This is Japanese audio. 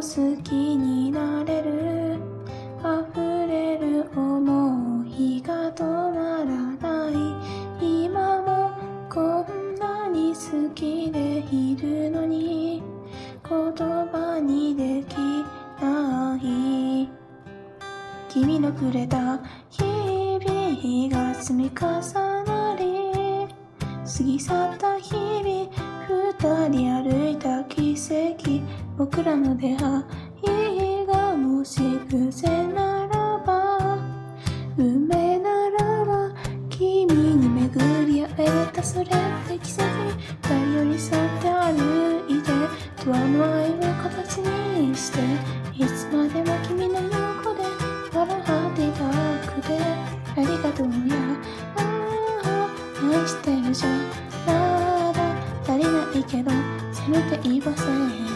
好きになれる。溢れる想いが止まらない。今もこんなに好きでいるのに言葉にできない。君のくれた日々が積み重なり、過ぎ去った日々、二人歩いた奇跡。僕らの出会いがもし偶然ならば、運命ならば、君に巡り会えた。それって奇跡。二人寄り添って歩いて、永遠の愛を形にして、いつまでも君の横で笑っていたくて、ありがとうや愛してるじゃまだ足りないけど、せめて言わせ